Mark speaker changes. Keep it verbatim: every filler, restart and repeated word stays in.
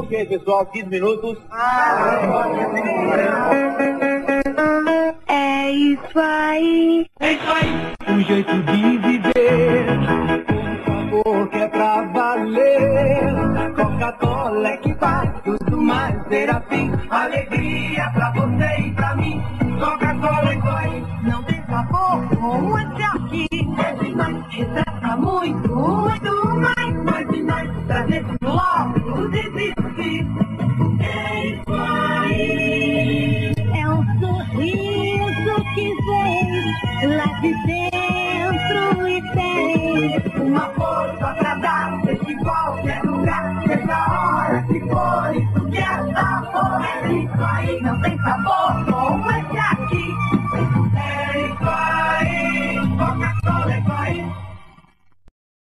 Speaker 1: Ok, pessoal, quinze minutos.
Speaker 2: É isso aí.
Speaker 3: É isso aí. Um jeito de viver. Um sabor que é pra valer. Coca-Cola é que faz tudo mais ser assim. Alegria pra você e pra mim. Coca-Cola é aí.
Speaker 2: Não tem sabor como esse aqui.
Speaker 3: É demais, retrata muito, muito mais. Mais demais, trazer logo desistir. É isso aí.
Speaker 2: É um sorriso que vem lá de dentro e tem
Speaker 3: Uma força pra dar.